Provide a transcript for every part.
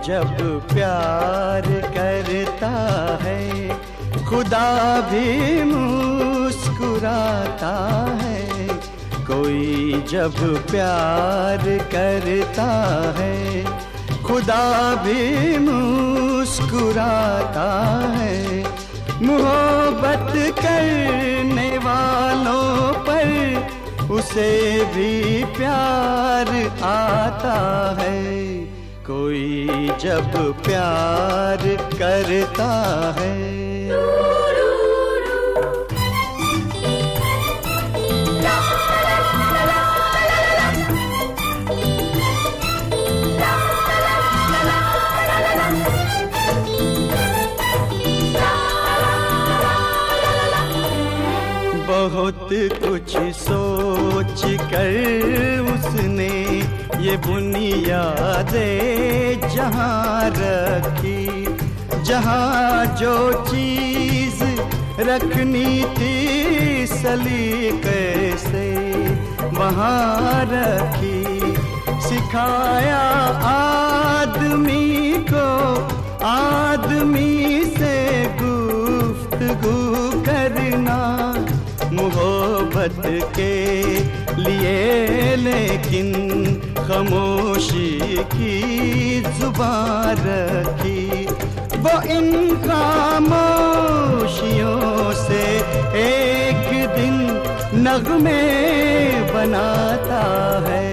जब प्यार करता है खुदा भी मुस्कुराता है। कोई जब प्यार करता है खुदा भी मुस्कुराता है। मोहब्बत करने वालों पर उसे भी प्यार आता है। कोई जब प्यार करता है। बहुत कुछ सोच कर उसने ये बुनियादें जहाँ रखी, जहाँ जो चीज़ रखनी थी सलीके से वहाँ रखी। सिखाया आदमी को आदमी से गुफ्तगू करना मोहब्बत के लिए, लेकिन खामोशी की जुबान रखी। वो इन खामोशियों से एक दिन नगमे बनाता है।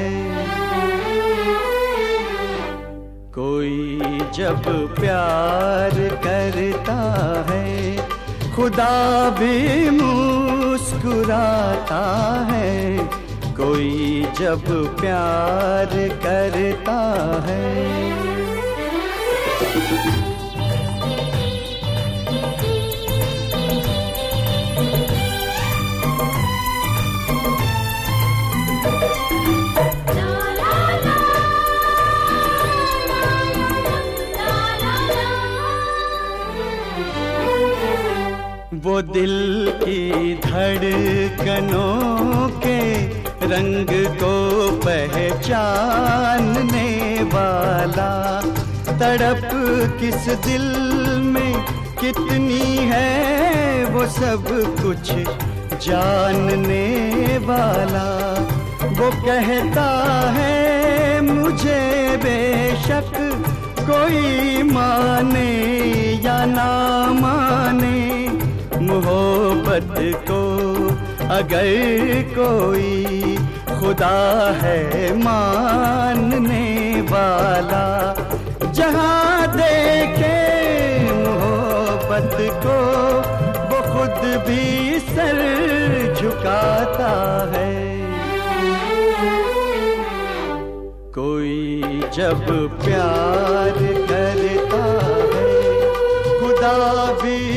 कोई जब प्यार करता है खुदा भी मुस्कुराता है। कोई जब प्यार करता है। वो दिल की धड़कनों के रंग को पहचानने वाला, तड़प किस दिल में कितनी है वो सब कुछ जानने वाला। वो कहता है मुझे बेशक कोई माने या ना माने, मोहब्बत को अगर कोई खुदा है मानने वाला। जहाँ देखे मोहब्बत को वो खुद भी सर झुकाता है। कोई जब प्यार करता है खुदा भी